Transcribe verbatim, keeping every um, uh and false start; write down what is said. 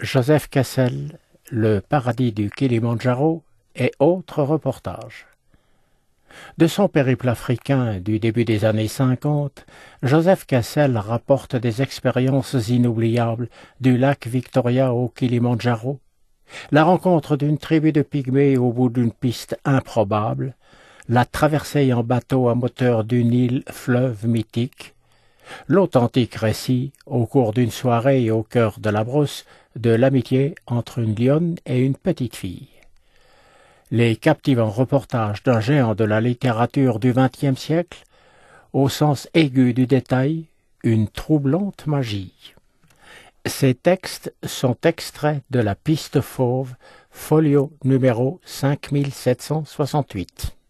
Joseph Cassel, Le paradis du Kilimandjaro et autres reportages. De son périple africain du début des années cinquante, Joseph Cassel rapporte des expériences inoubliables du lac Victoria au Kilimandjaro, la rencontre d'une tribu de pygmées au bout d'une piste improbable, la traversée en bateau à moteur d'une île-fleuve mythique, l'authentique récit, au cours d'une soirée et au cœur de la brousse, de l'amitié entre une lionne et une petite fille. Les captivants reportages d'un géant de la littérature du vingtième siècle, au sens aigu du détail, une troublante magie. Ces textes sont extraits de la Piste fauve, folio numéro cinq mille sept cent soixante-huit.